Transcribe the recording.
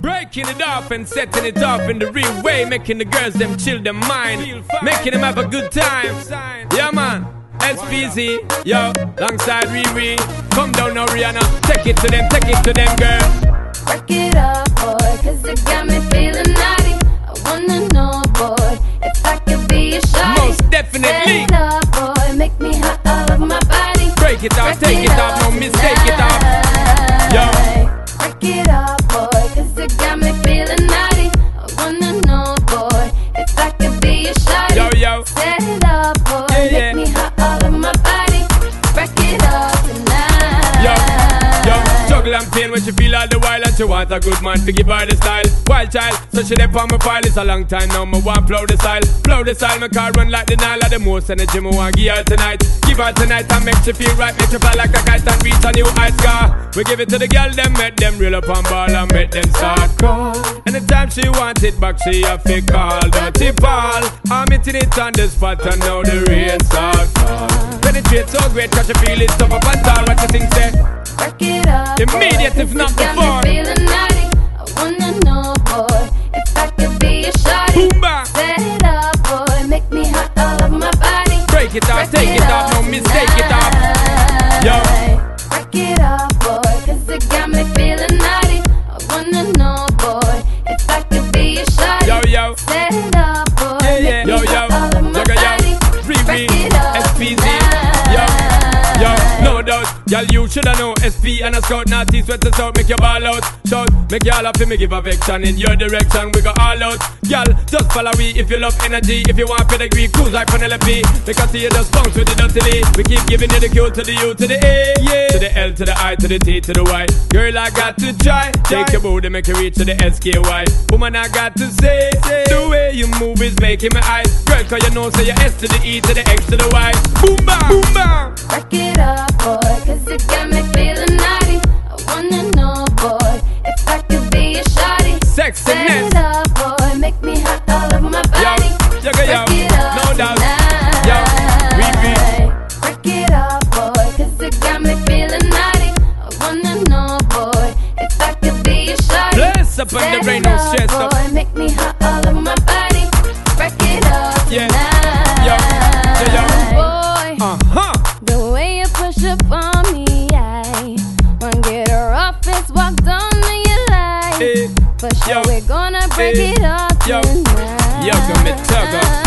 Breaking it off and setting it off in the real way, making the girls them chill their mind, making them have a good time. Yeah man, SPZ, yo, alongside Riri. Come down now Rihanna, take it to them girl. Work it up boy, cause it got me feeling naughty. I wanna know boy, if I could be a shawty. Most definitely. Set it up boy, make me hot all over my body. Break it off, take it off, no mistake it off. Yo. Work it up boy, cause it got me feeling naughty. I wanna know boy, if I could be a shawty. Yo, yo. Set it up boy, Yeah, make me hot all over my body. Work it up tonight. Yo, juggle and pain when she feel all the while, and she want a good man to give her the style. Wild child, so she dey on my file. It's a long time now, me want flow the style, my car run like the Nile. Of the most energy me want give her tonight. Give her tonight and make she feel right, make she fly like a kite and reach a new high scar. We give it to the girl, them make them reel up on ball and make them start call. Anytime she want it back, she have to call Dirty Paul. I'm hitting it on the spot and now the rain start fall. Penetrate so great, cause she feel it tough up and tall. What you think say? Work it up Immediate boy, if not got before. me feeling naughty. I wanna know boy, if I could be a shawty. Boom bang. Set it up boy, make me hot all over my body. Break it off, take it off, no mistake it off. Yo. Work it up boy, cause it got me feeling naughty. I wanna know boy, if I could be a shawty. Yo, yo. Set it up boy, Yeah, make yo, me yo. hot all over my Jugga, body. yo. Riri, Work it up SPZ. tonight. Yo, no doubt. Y'all, you shoulda know SP and a scout, naughty sweat us out, make your ball out. Shout, make y'all happy, me give affection in your direction. We go all out. Y'all, just follow we if you love energy. If you want pedigree, cruise like Penelope. Because you just bounce with the dirty Lee. We keep giving you the Q to the U to the A, yeah. To the L to the I to the T to the Y. Girl, I got to try. Take your booty, make you reach to the SKY. Woman, I got to say, the way you move is making me eyes. Girl, cause you know, say your S to the E to the X to the Y. Boom bang, boom bang. Work it up boy, cause it got me feeling naughty. I wanna know boy, if I could be a shawty. Set Sexiness. it up boy, make me hot all over my body. Jugga, yo. Work it up No doubt. tonight. Yo, Riri. Work it up boy, cause it got me feeling naughty. I wanna know boy, if I could be a shawty. Bless up on Set the rain, it no up, stress up. boy, make me hot all over my body. Work it up Yeah. tonight. Yo. Boy, Uh-huh. the way you push up on me, I wanna get her off, it's walked on me, you like. Eh. For sure Yo. we're gonna break Eh. it up Yo. tonight. Yo, come me tugger.